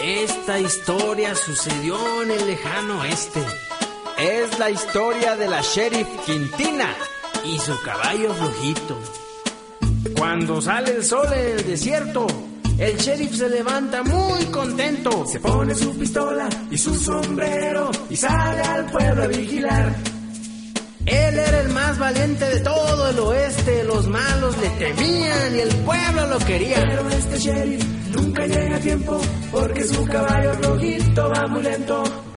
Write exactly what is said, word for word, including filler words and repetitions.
Esta historia sucedió en el lejano oeste. Es la historia de la Sheriff Quintina y su caballo flojito. Cuando sale el sol en el desierto, el sheriff se levanta muy contento. Se pone su pistola y su sombrero y sale al pueblo a vigilar. Él era el más valiente de todo el oeste. Los malos le temían y el pueblo lo quería. Pero este sheriff nunca llega a tiempo porque su caballo rojito va muy lento.